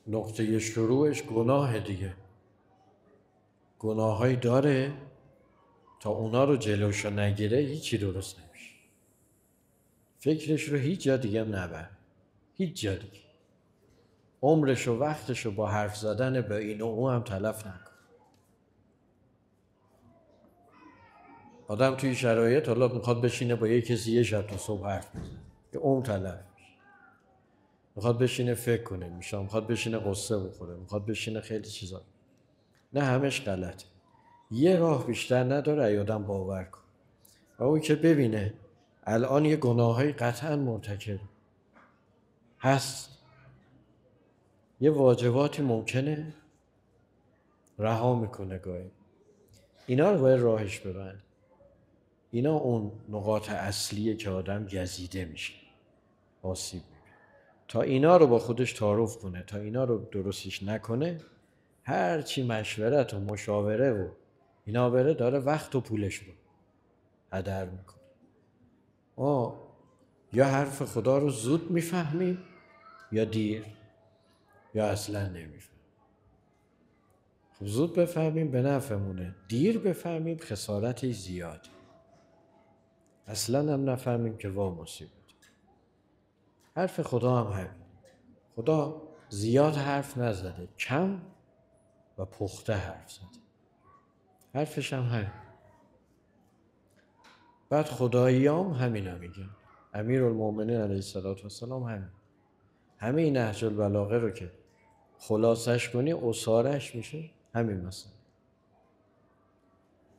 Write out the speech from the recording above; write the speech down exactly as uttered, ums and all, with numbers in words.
نقطه شروعش گناه دیگه، گناهایی داره تا اونا رو جلوشو نگیره هیچی درست نمیشه. فکرش رو هیچ جا دیگه نبر، هیچ جا دیگه. عمرش و وقتش رو با حرف زدن به این و اون هم تلف نکن. آدم توی شرایط حالا میخواد بشینه با یه کسی یه شب تا صبح حرف بزنه که عمر تلف میشه. میخواد بشینه فکر کنه میشه، میخواد بشینه قصه بخوره، میخواد بشینه خیلی چیزا. نه همش غلطه. یه راه بیشتر نداره ای آدم باور کن. و اون که ببینه الان یه گناهایی قطعا مرتکب هست، یه واجباتی ممکنه رها میکنه گاهی، اینا رو باید راهش ببند. اینا اون نقاط اصلیه که آدم گزیده میشه، آسیب میبینه. تا اینا رو با خودش تعارف کنه، تا اینا رو درستش نکنه، هر چی مشورت و مشاوره و اینا بره داره وقت و پولش رو هدر میکنه. ما یا حرف خدا رو زود میفهمیم یا دیر، یا اصلا نمیفهمیم. خب زود بفهمیم به نفعمونه، دیر بفهمیم خسارتش زیاده، اصلا هم نفهمیم که وا مصیبت. حرف خدا هم همین. خدا زیاد حرف نزده، کم و پخته حرف زده. حرفش هم همین. بعد خداییام همین هم میگن. امیرالمومنین علیه السلام همین. همه این نهج البلاغه رو که خلاصش کنی اصارش میشه همین مثلا.